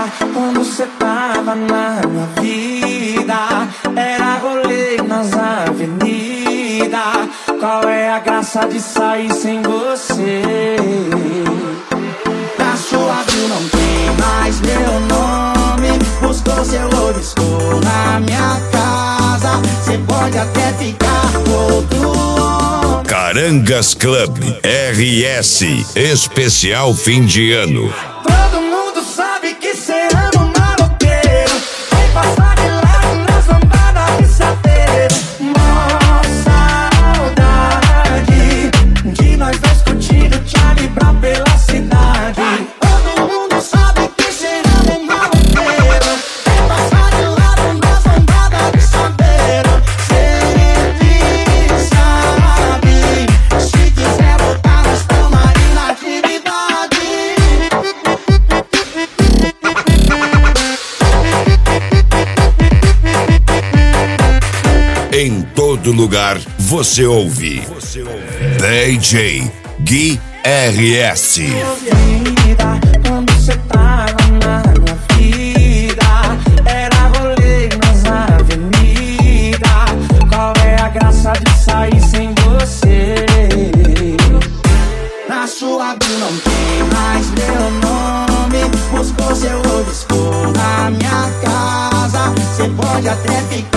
quando cê tava na minha vida. Era rolê nas avenidas. Qual é a graça de sair sem você? Na sua bio não tem mais meu nome. Buscou seu obscuro na minha casa. Cê pode até ficar com outro homem. Carangas Club RS especial fim de ano. Todo mundo sabe que cê ama um maloqueiro. Vai passar de lado nas lambadas de sapeiro. Mó saudade de nós dois curtindo Charlie Brown pela cidade. Todo mundo sabe que cê ama um maloqueiro. Vai passar de lado nas lambadas de sapeiro. Sempre sabe, se quiser voltar nós tamo aí na atividade. Em todo lugar você ouve DJ Gui RS. Vida, quando cê tava na minha vida, era rolê nas avenidas. Qual é a graça de sair sem você? Na sua bio não tem mais meu nome. Buscou seu obscuro na minha casa. Cê pode até ficar